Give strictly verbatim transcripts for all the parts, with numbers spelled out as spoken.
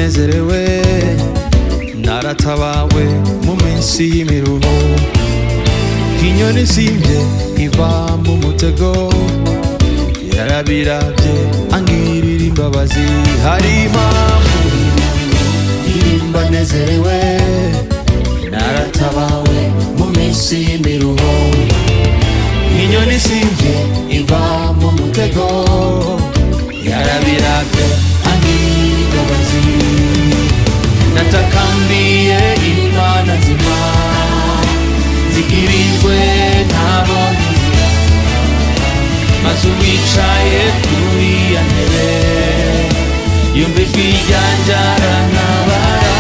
ndanezerewe naratabawe mu minsi y'imiruho nk'inyoni isimbye iva mu mutego yarabirabye angirira imbabazi hari impamvu irimba nezerewe naratabawe mu minsi y'imiruho nk'inyoni isimbye iva mu mutego yarabirabye angirira imbabazi natakambiye Imana nzima zigirijwe ntabona inzira maze uwicaye kuri ya ntebe yumva ijwi ryanjye arantabara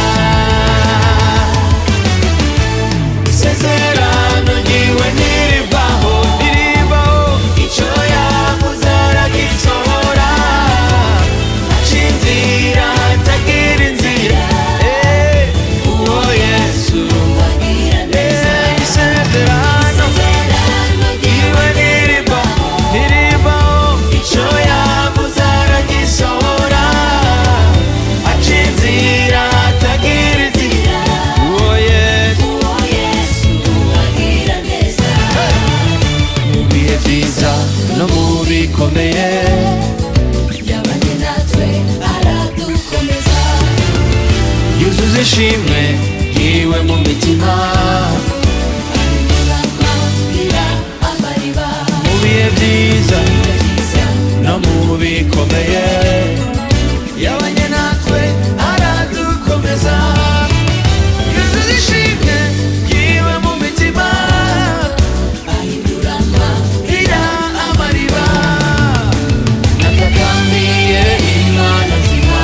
isezerano ryiwe ntirivaho ntirivaho icyo yavuze aragisohora aca inzira atagira inzira uwo Yesu agira neza isezerano ryiwe ntirivaho ntirivaho icyo yavuze aragisohora aca inzira atagira inzira uwo Yesu agira neza mu bihe byiza no mu bikomeye yabanye natwe aradukomeza yuzuza ishimwe yiwe mu mitima mu bihe byiza no mu bikomeye yabanye natwe aradukomeza yuzuza ishimwe yiwe mu mitima ahindura amarira amariba natakambiye Imana nzima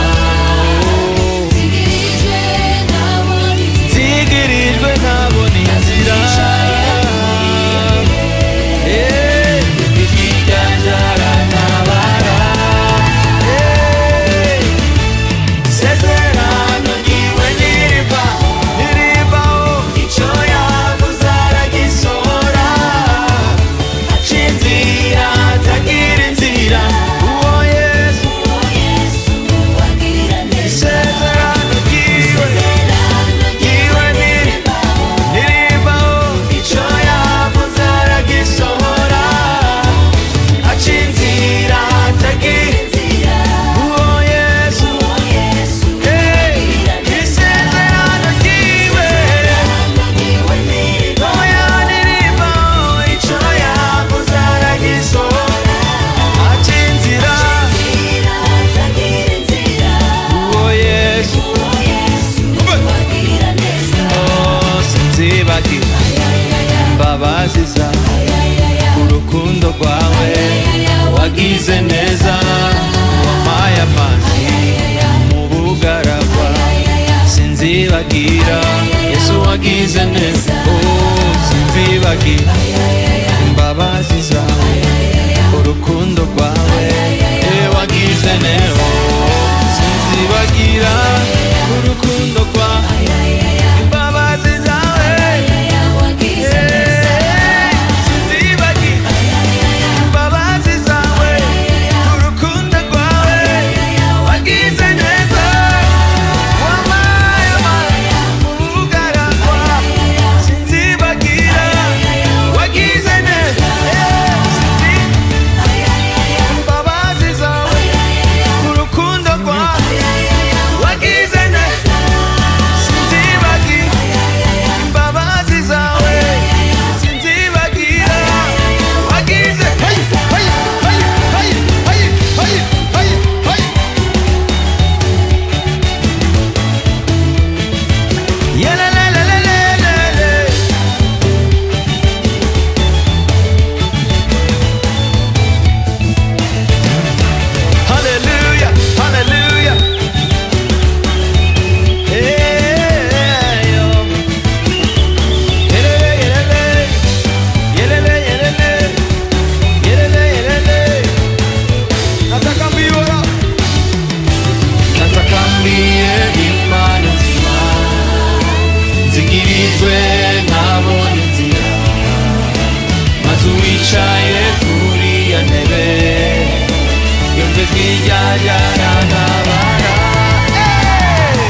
zigirijwe ntabona inzira ijwi ryanjye arantabara isezerano ryiwe ntirivaho ntirivaho icyo yavuze aragisohora aca inzira atagira inzira uwo Yesu isezerano ryiwe ryiwe ntirivaho icyo yavuze aragisohora aca inzira atagira inzira uwo Yesu isezerano ryiwe oya ntirivaho icyo yavuze aragisohora aca inzira uwo Yesu oh sinzibagira imbabazi zawe urukundo rwawe wagize neza wampaye amazi mu bugaragwa sinzibagira Yesu wagize neza oh sinzibagira imbabazi zawe urukundo rwawe wagize neza sinzibagira urukundo rwawe imbabazi zawe sinzibagira imbabazi zawe urukundo rwawe wagize neza wampaye amazi mu bugaragwa sinzibagira wagize neza imbabazi zawe urukundo rwawe wagize neza sinzibagira imbabazi zawe sinzibagira wagize hey hey hey hey hey hey hey hey yelelelelelele hallelujah hallelujah hey yo yelele yelele yelele yelele yelele natakambiwa natakambiye Imana nzima zigirijwe ntabona inzira maze uwicaye kuri ya ntebe yumva ijwi ryanjye arantabara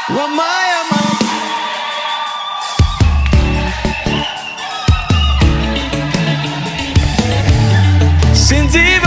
wampaye amahoro sinzi